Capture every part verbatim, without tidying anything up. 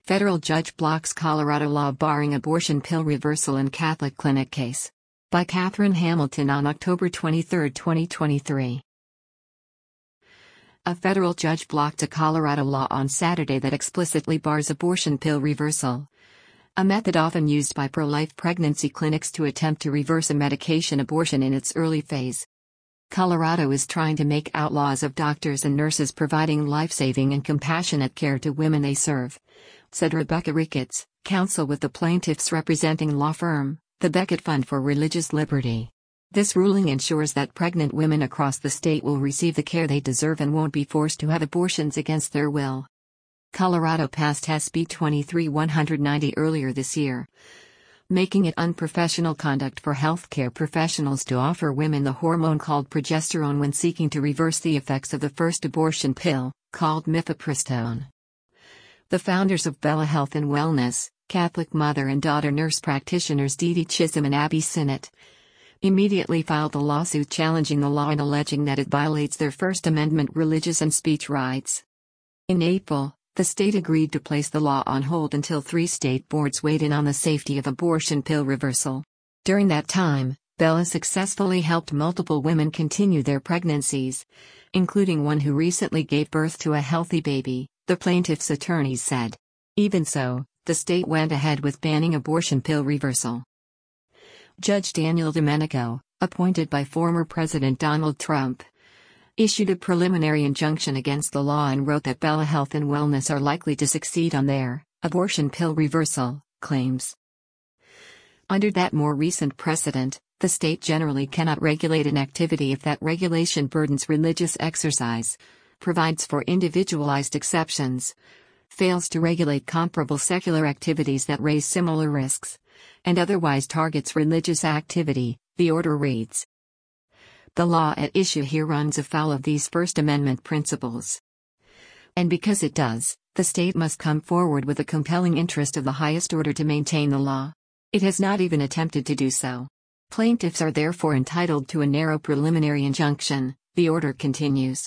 Federal judge blocks Colorado law barring abortion pill reversal in Catholic clinic case. By Catherine Hamilton on October twenty-third, twenty twenty-three. A federal judge blocked a Colorado law on Saturday that explicitly bars abortion pill reversal, a method often used by pro-life pregnancy clinics to attempt to reverse a medication abortion in its early phase. Colorado is trying to make outlaws of doctors and nurses providing life-saving and compassionate care to women they serve, said Rebecca Ricketts, counsel with the plaintiffs representing law firm, the Becket Fund for Religious Liberty. This ruling ensures that pregnant women across the state will receive the care they deserve and won't be forced to have abortions against their will. Colorado passed S B twenty-three one ninety earlier this year, making it unprofessional conduct for healthcare professionals to offer women the hormone called progesterone when seeking to reverse the effects of the first abortion pill, called mifepristone. The founders of Bella Health and Wellness, Catholic mother and daughter nurse practitioners Dee Dee Chisholm and Abby Sinnott, immediately filed a lawsuit challenging the law and alleging that it violates their First Amendment religious and speech rights. In April, the state agreed to place the law on hold until three state boards weighed in on the safety of abortion pill reversal. During that time, Bella successfully helped multiple women continue their pregnancies, including one who recently gave birth to a healthy baby, the plaintiff's attorneys said. Even so, the state went ahead with banning abortion pill reversal. Judge Daniel Domenico, appointed by former President Donald Trump, issued a preliminary injunction against the law and wrote that Bella Health and Wellness are likely to succeed on their abortion pill reversal claims. Under that more recent precedent, the state generally cannot regulate an activity if that regulation burdens religious exercise, provides for individualized exceptions, fails to regulate comparable secular activities that raise similar risks, and otherwise targets religious activity, the order reads. The law at issue here runs afoul of these First Amendment principles. And because it does, the state must come forward with a compelling interest of the highest order to maintain the law. It has not even attempted to do so. Plaintiffs are therefore entitled to a narrow preliminary injunction, the order continues.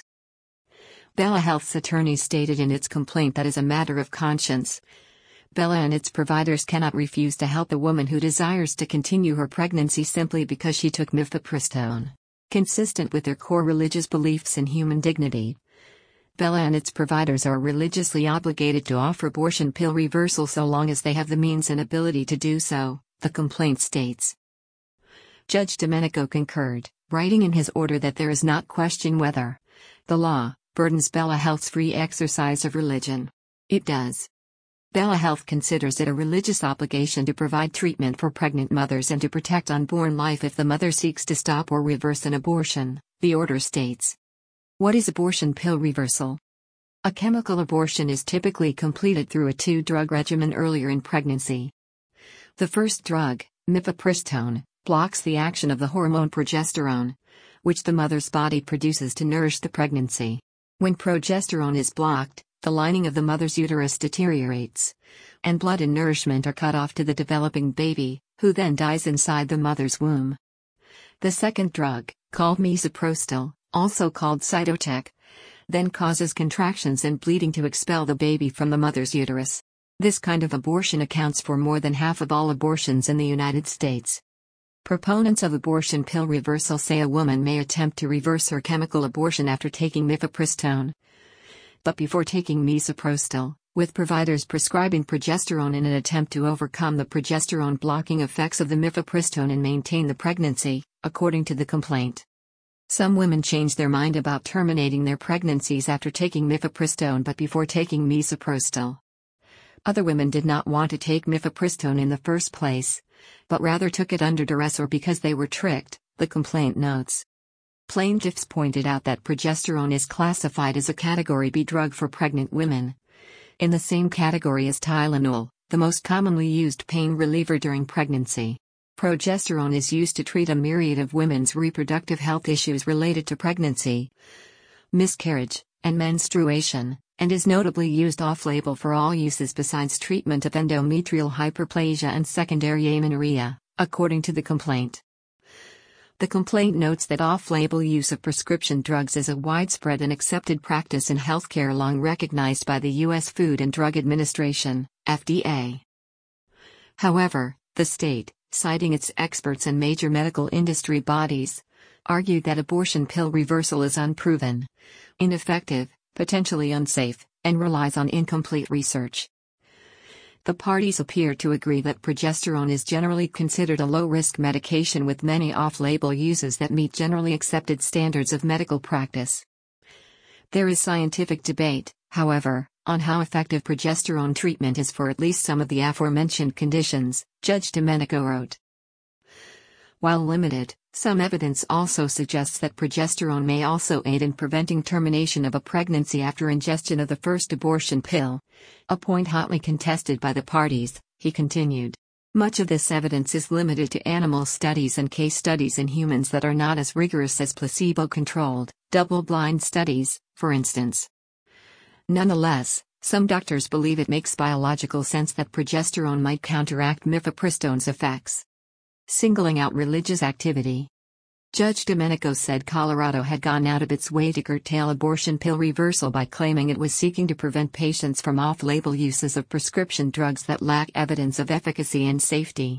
Bella Health's attorneys stated in its complaint that as a matter of conscience, Bella and its providers cannot refuse to help a woman who desires to continue her pregnancy simply because she took mifepristone. Consistent with their core religious beliefs in human dignity, Bella and its providers are religiously obligated to offer abortion pill reversal so long as they have the means and ability to do so, the complaint states. Judge Domenico concurred, writing in his order that there is not question whether the law burdens Bella Health's free exercise of religion. It does. Bella Health considers it a religious obligation to provide treatment for pregnant mothers and to protect unborn life if the mother seeks to stop or reverse an abortion, the order states. What is abortion pill reversal? A chemical abortion is typically completed through a two-drug regimen earlier in pregnancy. The first drug, mifepristone, blocks the action of the hormone progesterone, which the mother's body produces to nourish the pregnancy. When progesterone is blocked, the lining of the mother's uterus deteriorates, and blood and nourishment are cut off to the developing baby, who then dies inside the mother's womb. The second drug, called misoprostol, also called Cytotec, then causes contractions and bleeding to expel the baby from the mother's uterus. This kind of abortion accounts for more than half of all abortions in the United States. Proponents of abortion pill reversal say a woman may attempt to reverse her chemical abortion after taking mifepristone, but before taking misoprostol, with providers prescribing progesterone in an attempt to overcome the progesterone-blocking effects of the mifepristone and maintain the pregnancy, according to the complaint. Some women change their mind about terminating their pregnancies after taking mifepristone but before taking misoprostol. Other women did not want to take mifepristone in the first place, but rather took it under duress or because they were tricked, the complaint notes. Plaintiffs pointed out that progesterone is classified as a Category B drug for pregnant women, in the same category as Tylenol, the most commonly used pain reliever during pregnancy. Progesterone is used to treat a myriad of women's reproductive health issues related to pregnancy, miscarriage, and menstruation, and is notably used off-label for all uses besides treatment of endometrial hyperplasia and secondary amenorrhea, according to the complaint. The complaint notes that off-label use of prescription drugs is a widespread and accepted practice in healthcare long recognized by the U S Food and Drug Administration, F D A. However, the state, citing its experts and major medical industry bodies, argued that abortion pill reversal is unproven, ineffective, potentially unsafe, and relies on incomplete research. The parties appear to agree that progesterone is generally considered a low-risk medication with many off-label uses that meet generally accepted standards of medical practice. There is scientific debate, however, on how effective progesterone treatment is for at least some of the aforementioned conditions, Judge Domenico wrote. While limited, some evidence also suggests that progesterone may also aid in preventing termination of a pregnancy after ingestion of the first abortion pill, a point hotly contested by the parties, he continued. Much of this evidence is limited to animal studies and case studies in humans that are not as rigorous as placebo-controlled, double-blind studies, for instance. Nonetheless, some doctors believe it makes biological sense that progesterone might counteract mifepristone's effects. Singling out religious activity. Judge Domenico said Colorado had gone out of its way to curtail abortion pill reversal by claiming it was seeking to prevent patients from off-label uses of prescription drugs that lack evidence of efficacy and safety.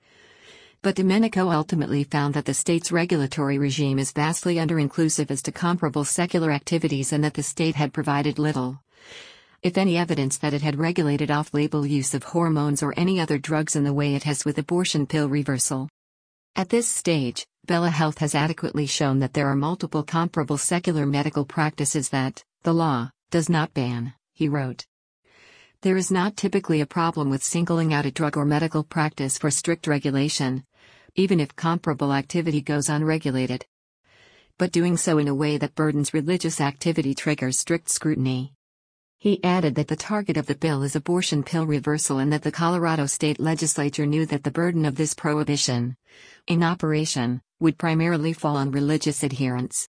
But Domenico ultimately found that the state's regulatory regime is vastly under-inclusive as to comparable secular activities and that the state had provided little, if any, evidence that it had regulated off-label use of hormones or any other drugs in the way it has with abortion pill reversal. At this stage, Bella Health has adequately shown that there are multiple comparable secular medical practices that, the law, does not ban, he wrote. There is not typically a problem with singling out a drug or medical practice for strict regulation, even if comparable activity goes unregulated. But doing so in a way that burdens religious activity triggers strict scrutiny. He added that the target of the bill is abortion pill reversal and that the Colorado state legislature knew that the burden of this prohibition, in operation, would primarily fall on religious adherents.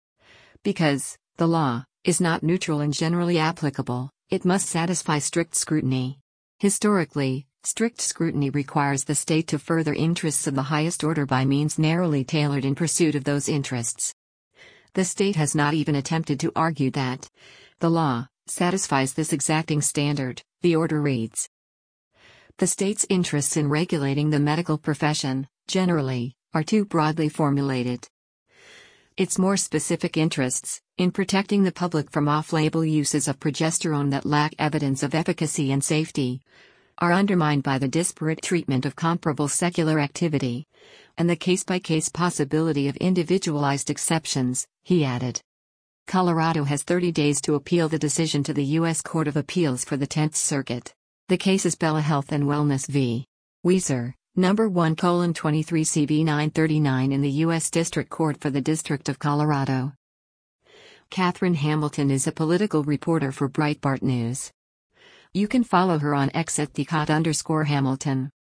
Because the law is not neutral and generally applicable, it must satisfy strict scrutiny. Historically, strict scrutiny requires the state to further interests of the highest order by means narrowly tailored in pursuit of those interests. The state has not even attempted to argue that the law satisfies this exacting standard, the order reads. The state's interests in regulating the medical profession, generally, are too broadly formulated. Its more specific interests, in protecting the public from off-label uses of progesterone that lack evidence of efficacy and safety, are undermined by the disparate treatment of comparable secular activity, and the case-by-case possibility of individualized exceptions, he added. Colorado has thirty days to appeal the decision to the U S Court of Appeals for the tenth Circuit. The case is Bella Health and Wellness v. Weiser, number one colon twenty-three C B nine thirty-nine in the U S District Court for the District of Colorado. Catherine Hamilton is a political reporter for Breitbart News. You can follow her on X at the cot underscore Hamilton.